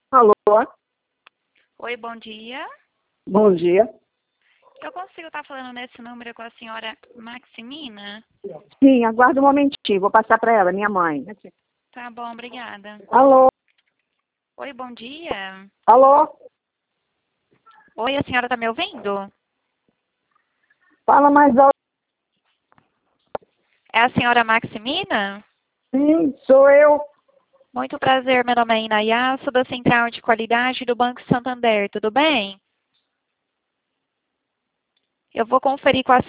Alô? Oi, bom dia. Bom dia. Eu consigo estar falando nesse número com a senhora Maximina? Sim, aguarda um momentinho, vou passar para ela, minha mãe. Tá bom, obrigada. Alô? Oi, bom dia. Alô? Oi, a senhora está me ouvindo? Fala mais alto. É a senhora Maximina? Sim, sou eu. Muito prazer, meu nome é Inayá, sou da Central de Qualidade do Banco Santander, tudo bem? Eu vou conferir com a